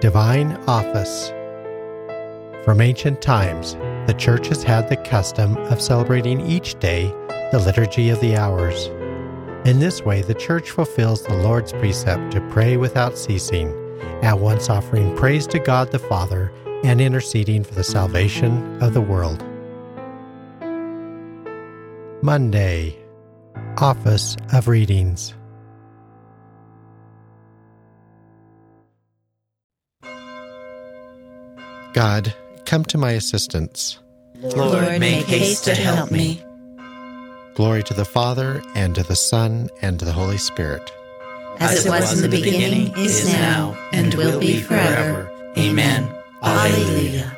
Divine Office. From ancient times, the Church has had the custom of celebrating each day the Liturgy of the Hours. In this way, the Church fulfills the Lord's precept to pray without ceasing, at once offering praise to God the Father and interceding for the salvation of the world. Monday, Office of Readings. God, come to my assistance. Lord, make haste to help me. Glory to the Father, and to the Son, and to the Holy Spirit. As it was in the beginning, is now, and will be forever. Amen. Alleluia.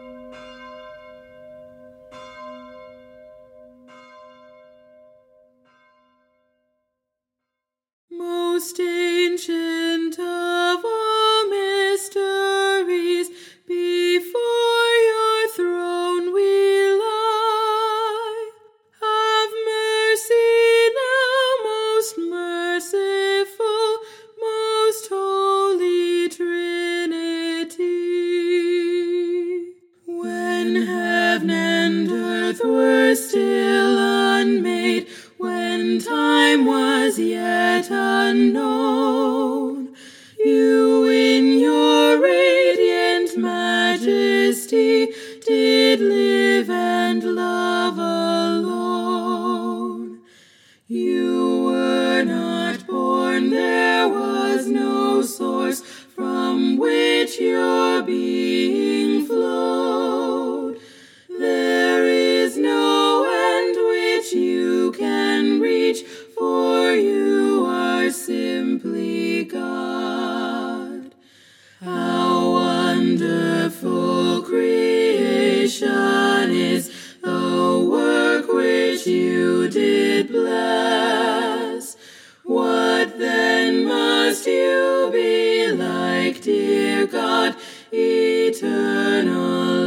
Most ancient of all mysteries, before your throne we lie. Have mercy now, most merciful, most holy Trinity. When heaven and earth were still unmade, when time was yet unknown, you in your radiant majesty did live and love alone. You were not born, there was no source from which your being flowed. There is no end which you can reach, for you are simply God. How wonderful creation is, the work which you did bless. What then must you be like, dear God, eternal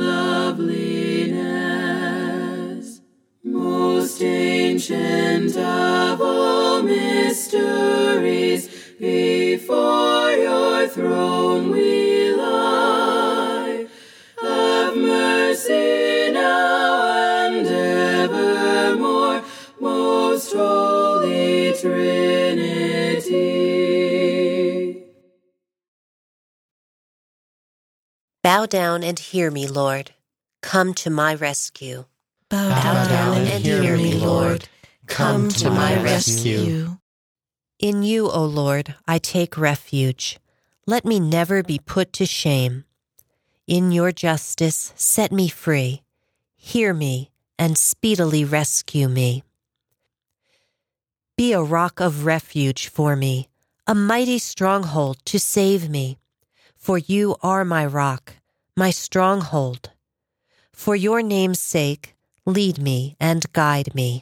loveliness? Most ancient of all mysteries, before your throne we lie. Have mercy now and evermore, most holy Trinity. Bow down and hear me, Lord. Come to my rescue. Bow down and hear me, Lord. Come to my rescue. In you, O Lord, I take refuge. Let me never be put to shame. In your justice, set me free. Hear me and speedily rescue me. Be a rock of refuge for me, a mighty stronghold to save me. For you are my rock, my stronghold. For your name's sake, lead me and guide me.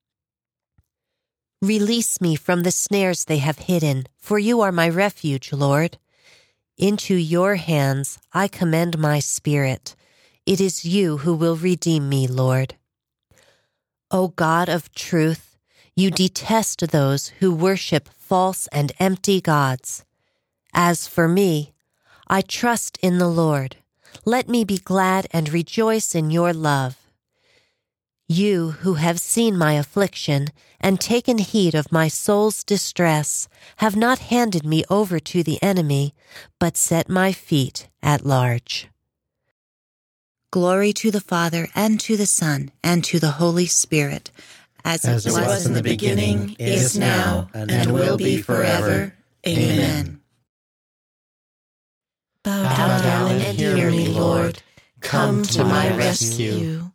Release me from the snares they have hidden, for you are my refuge, Lord. Into your hands I commend my spirit. It is you who will redeem me, Lord. O God of truth, you detest those who worship false and empty gods. As for me, I trust in the Lord. Let me be glad and rejoice in your love. You who have seen my affliction and taken heed of my soul's distress have not handed me over to the enemy, but set my feet at large. Glory to the Father, and to the Son, and to the Holy Spirit, as it was in the beginning, is now, and will be forever. Amen. Bow down and hear me, Lord. Come to my rescue.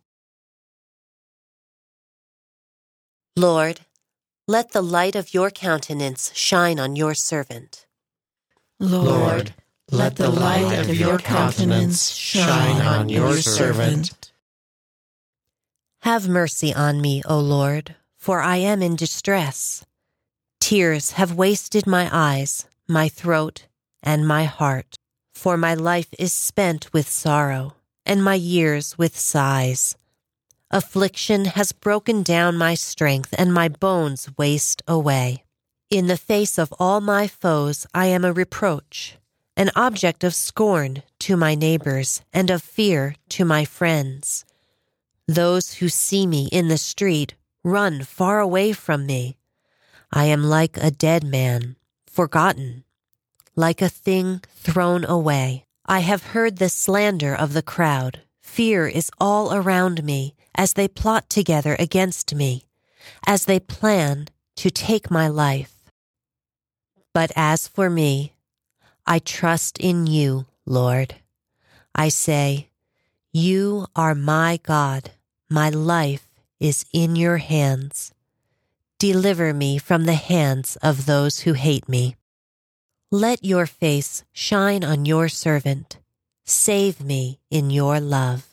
Lord, let the light of your countenance shine on your servant. Lord, let the light of your countenance shine on your servant. Have mercy on me, O Lord, for I am in distress. Tears have wasted my eyes, my throat, and my heart, for my life is spent with sorrow, and my years with sighs. Affliction has broken down my strength, and my bones waste away. In the face of all my foes I am a reproach, an object of scorn to my neighbors and of fear to my friends. Those who see me in the street run far away from me. I am like a dead man, forgotten, like a thing thrown away. I have heard the slander of the crowd. Fear is all around me as they plot together against me, as they plan to take my life. But as for me, I trust in you, Lord. I say, you are my God. My life is in your hands. Deliver me from the hands of those who hate me. Let your face shine on your servant. Save me in your love.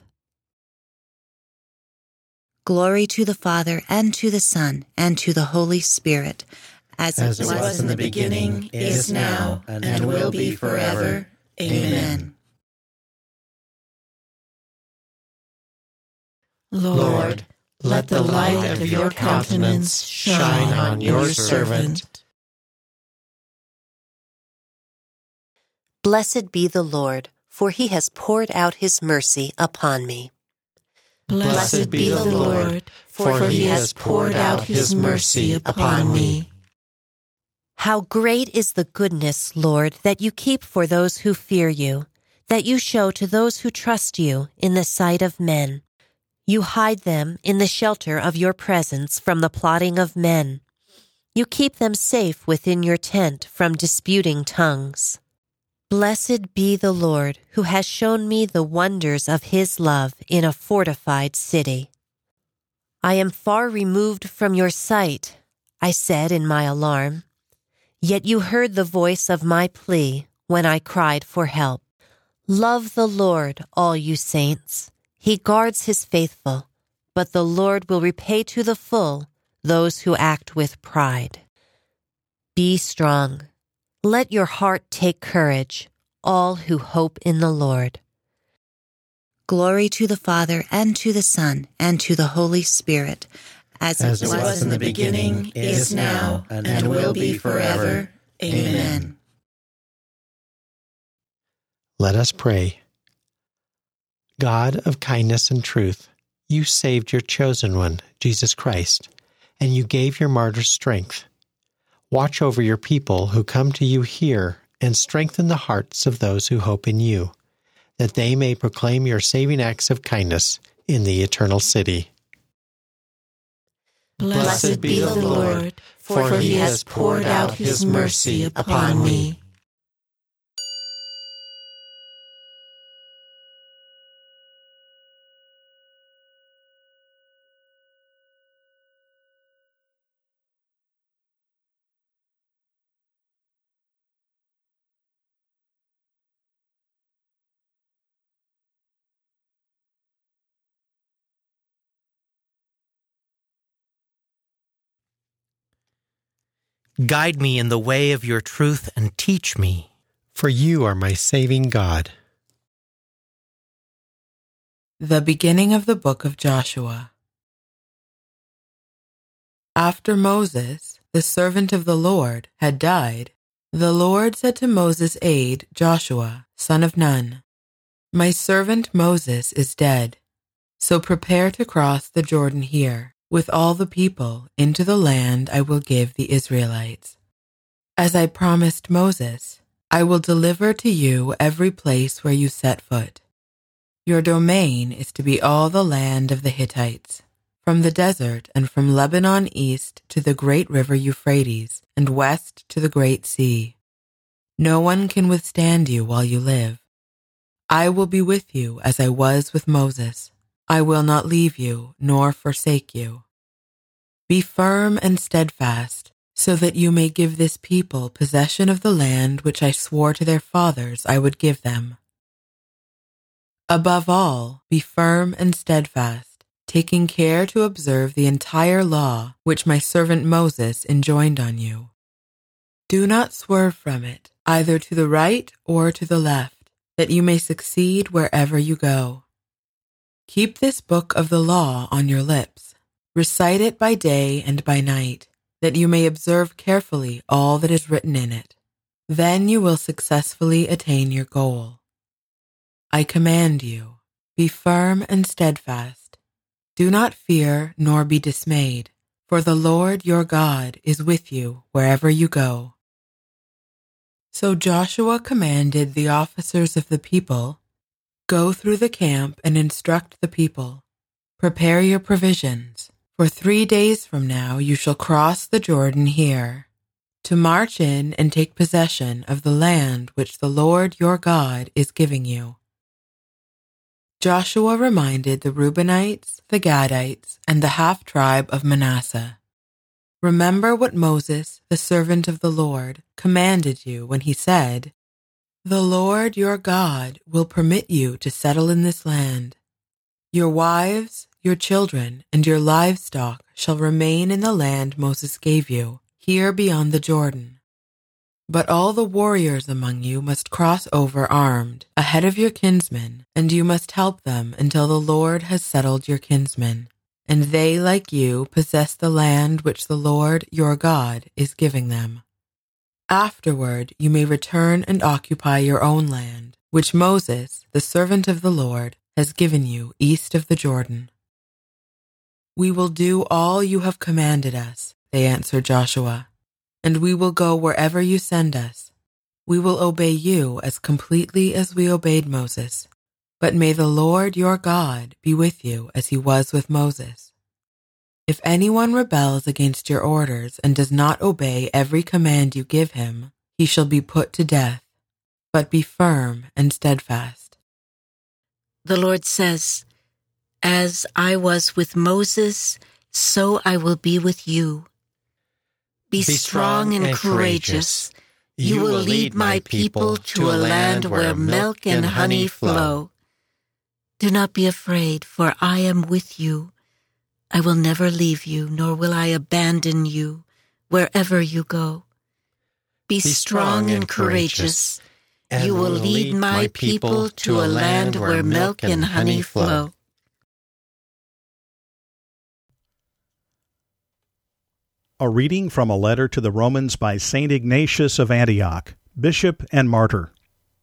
Glory to the Father, and to the Son, and to the Holy Spirit, as it was in the beginning, is now, and will be forever. Amen. Lord, let the light of your countenance shine on your servant. Blessed be the Lord, for he has poured out his mercy upon me. Blessed be the Lord, for he has poured out his mercy upon me. How great is the goodness, Lord, that you keep for those who fear you, that you show to those who trust you in the sight of men. You hide them in the shelter of your presence from the plotting of men. You keep them safe within your tent from disputing tongues. Blessed be the Lord, who has shown me the wonders of his love in a fortified city. I am far removed from your sight, I said in my alarm. Yet you heard the voice of my plea when I cried for help. Love the Lord, all you saints. He guards his faithful, but the Lord will repay to the full those who act with pride. Be strong. Let your heart take courage, all who hope in the Lord. Glory to the Father, and to the Son, and to the Holy Spirit, as it was in the beginning, is now, and will be forever. Amen. Let us pray. God of kindness and truth, you saved your chosen one, Jesus Christ, and you gave your martyrs strength. Watch over your people who come to you here and strengthen the hearts of those who hope in you, that they may proclaim your saving acts of kindness in the eternal city. Blessed be the Lord, for he has poured out his mercy upon me. Guide me in the way of your truth and teach me. For you are my saving God. The beginning of the book of Joshua. After Moses, the servant of the Lord, had died, the Lord said to Moses' aide, Joshua, son of Nun, "My servant Moses is dead, so prepare to cross the Jordan here, with all the people, into the land I will give the Israelites. As I promised Moses, I will deliver to you every place where you set foot. Your domain is to be all the land of the Hittites, from the desert and from Lebanon east to the great river Euphrates and west to the great sea. No one can withstand you while you live. I will be with you as I was with Moses. I will not leave you nor forsake you. Be firm and steadfast, so that you may give this people possession of the land which I swore to their fathers I would give them. Above all, be firm and steadfast, taking care to observe the entire law which my servant Moses enjoined on you. Do not swerve from it, either to the right or to the left, that you may succeed wherever you go. Keep this book of the law on your lips. Recite it by day and by night, that you may observe carefully all that is written in it. Then you will successfully attain your goal. I command you, be firm and steadfast. Do not fear nor be dismayed, for the Lord your God is with you wherever you go. So Joshua commanded the officers of the people, "Go through the camp and instruct the people. Prepare your provisions, for 3 days from now you shall cross the Jordan here, to march in and take possession of the land which the Lord your God is giving you." Joshua reminded the Reubenites, the Gadites, and the half-tribe of Manasseh, "Remember what Moses, the servant of the Lord, commanded you when he said, 'The Lord your God will permit you to settle in this land. Your wives, your children, and your livestock shall remain in the land Moses gave you, here beyond the Jordan. But all the warriors among you must cross over armed, ahead of your kinsmen, and you must help them until the Lord has settled your kinsmen, and they, like you, possess the land which the Lord your God is giving them. Afterward you may return and occupy your own land, which Moses, the servant of the Lord, has given you east of the Jordan.'" "We will do all you have commanded us," they answered Joshua, "and we will go wherever you send us. We will obey you as completely as we obeyed Moses, but may the Lord your God be with you as he was with Moses. If anyone rebels against your orders and does not obey every command you give him, he shall be put to death. But be firm and steadfast." The Lord says, "As I was with Moses, so I will be with you. Be strong and courageous. You will lead my people to a land where milk and honey flow. Do not be afraid, for I am with you. I will never leave you, nor will I abandon you wherever you go. Be strong and courageous. You will lead my people to a land where milk and honey flow." A reading from a letter to the Romans by St. Ignatius of Antioch, bishop and martyr.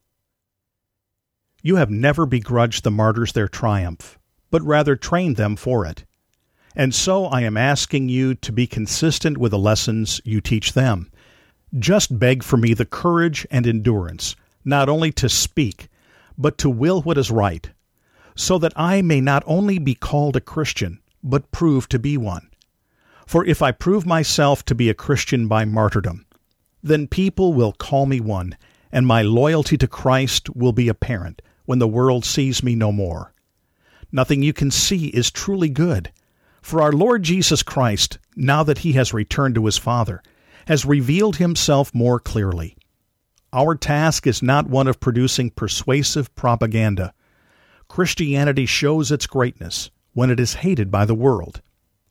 You have never begrudged the martyrs their triumph, but rather trained them for it. And so I am asking you to be consistent with the lessons you teach them. Just beg for me the courage and endurance, not only to speak, but to will what is right, so that I may not only be called a Christian, but prove to be one. For if I prove myself to be a Christian by martyrdom, then people will call me one, and my loyalty to Christ will be apparent when the world sees me no more. Nothing you can see is truly good, for our Lord Jesus Christ, now that he has returned to his Father, has revealed himself more clearly. Our task is not one of producing persuasive propaganda. Christianity shows its greatness when it is hated by the world.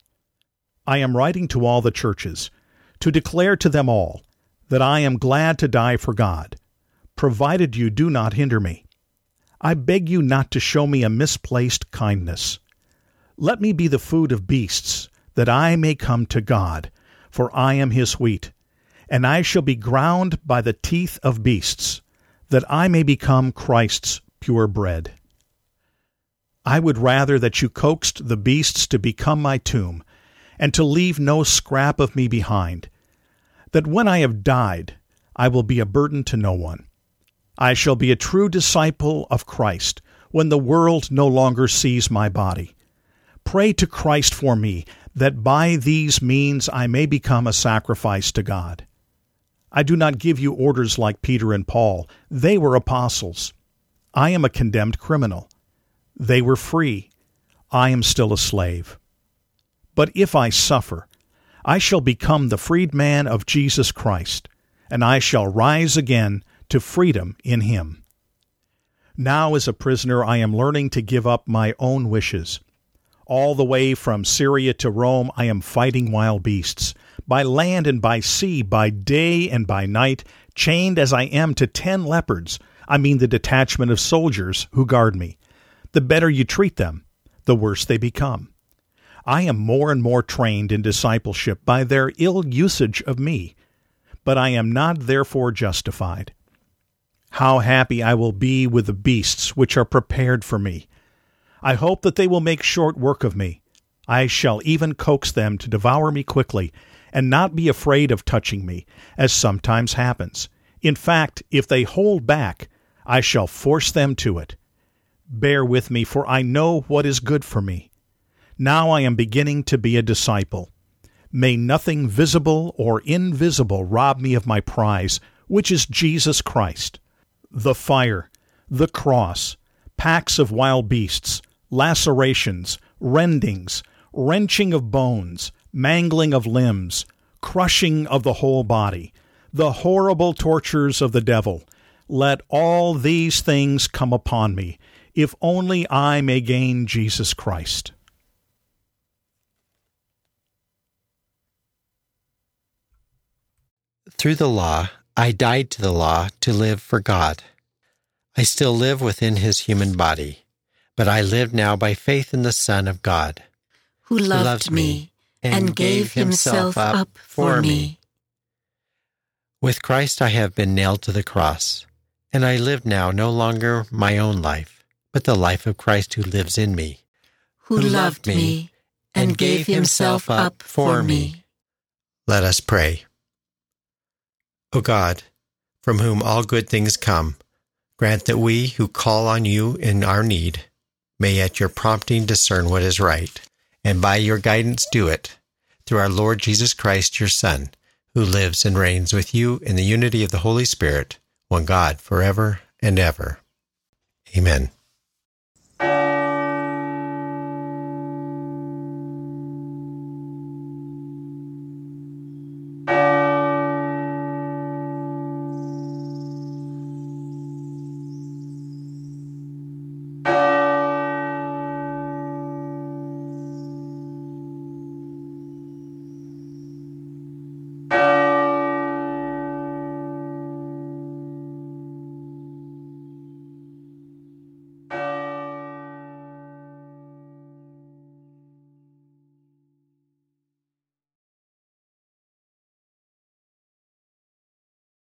I am writing to all the churches, to declare to them all that I am glad to die for God, provided you do not hinder me. I beg you not to show me a misplaced kindness. Let me be the food of beasts, that I may come to God, for I am his wheat, and I shall be ground by the teeth of beasts, that I may become Christ's pure bread. I would rather that you coaxed the beasts to become my tomb, and to leave no scrap of me behind, that when I have died, I will be a burden to no one. I shall be a true disciple of Christ when the world no longer sees my body. Pray to Christ for me, that by these means I may become a sacrifice to God. I do not give you orders like Peter and Paul. They were apostles. I am a condemned criminal. They were free. I am still a slave. But if I suffer, I shall become the freedman of Jesus Christ, and I shall rise again to freedom in him. Now as a prisoner I am learning to give up my own wishes. All the way from Syria to Rome I am fighting wild beasts, by land and by sea, by day and by night, chained as I am to 10 leopards, I mean the detachment of soldiers who guard me. The better you treat them, the worse they become. I am more and more trained in discipleship by their ill usage of me. but I am not therefore justified. How happy I will be with the beasts which are prepared for me! I hope that they will make short work of me. I shall even coax them to devour me quickly, and not be afraid of touching me, as sometimes happens. In fact, if they hold back, I shall force them to it. Bear with me, for I know what is good for me. Now I am beginning to be a disciple. May nothing visible or invisible rob me of my prize, which is Jesus Christ. The fire, the cross, packs of wild beasts, lacerations, rendings, wrenching of bones, mangling of limbs, crushing of the whole body, the horrible tortures of the devil. Let all these things come upon me, if only I may gain Jesus Christ. Through the law, I died to the law to live for God. I still live within his human body, but I live now by faith in the Son of God, who loved me and gave himself up for me. With Christ I have been nailed to the cross, and I live now no longer my own life, but the life of Christ who lives in me, who loved me and gave himself up for me. Let us pray. O God, from whom all good things come, grant that we who call on you in our need may at your prompting discern what is right, and by your guidance do it, through our Lord Jesus Christ, your Son, who lives and reigns with you in the unity of the Holy Spirit, one God, forever and ever. Amen.